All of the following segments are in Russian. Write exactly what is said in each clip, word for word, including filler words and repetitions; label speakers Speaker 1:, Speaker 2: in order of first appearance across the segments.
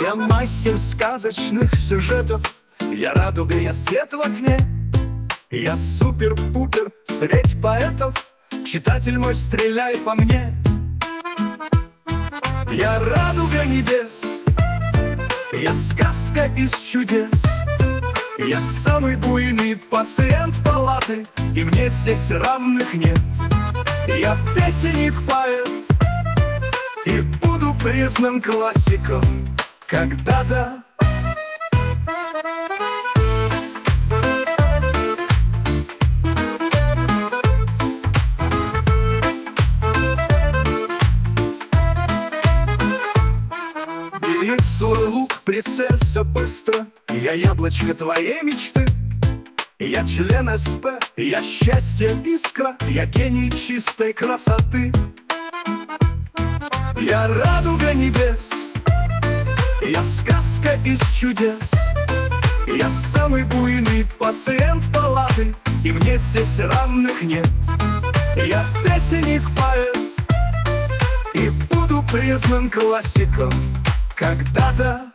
Speaker 1: Я мастер сказочных сюжетов, я радуга, я свет в окне. Я супер-пупер, средь поэтов, читатель мой, стреляй по мне. Я радуга небес, я сказка из чудес. Я самый буйный пациент палаты, и мне здесь равных нет. Я песенник, поэт, и буду признан классиком когда-то. Бери свой лук, прицелься быстро, я яблочко твоей мечты. Я член СП, я счастье, искра, я гений чистой красоты. Я радуга небес, я сказка из чудес. Я самый буйный пациент палаты, и мне здесь равных нет. Я песенник, поэт, и буду признан классиком когда-то.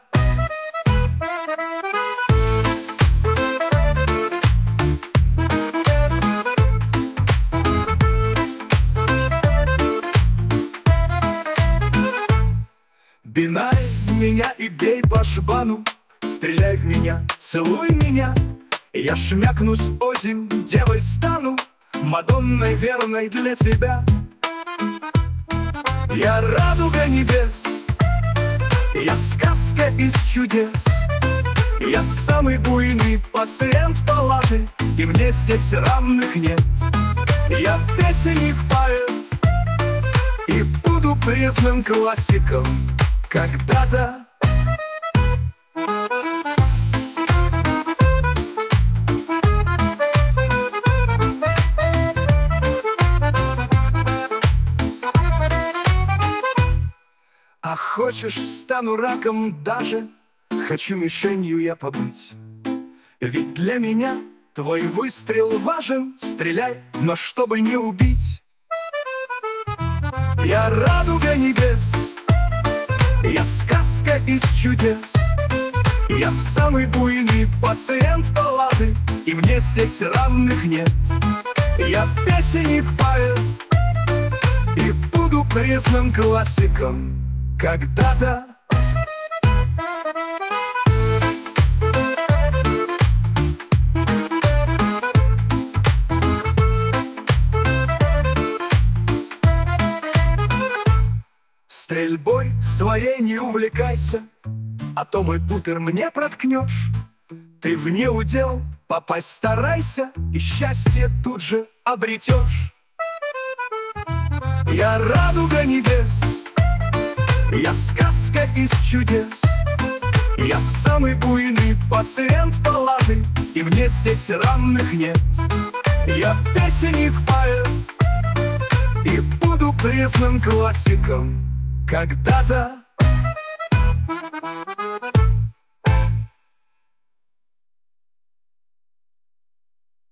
Speaker 1: Бинай меня и бей по жбану, стреляй в меня, целуй меня. Я шмякнусь озимь, девой стану, Мадонной верной для тебя. Я радуга небес, я сказка из чудес. Я самый буйный пациент палаты, и мне здесь равных нет. Я песенник, поэт, и буду признан классиком когда-то. А хочешь, стану раком даже, хочу мишенью я побыть. Ведь для меня твой выстрел важен, стреляй, но чтобы не убить. Я радуга небес, я сказка из чудес. Я самый буйный пациент палаты, и мне здесь равных нет. Я песенник, поэт, и буду признан классиком когда-то. Стрельбой своей не увлекайся, а то мой пупер мне проткнешь. Ты в неудел попасть старайся, и счастье тут же обретешь. Я радуга небес, я сказка из чудес. Я самый буйный пациент палаты, и мне здесь равных нет. Я песенник, поэт, и буду признан классиком когда-то.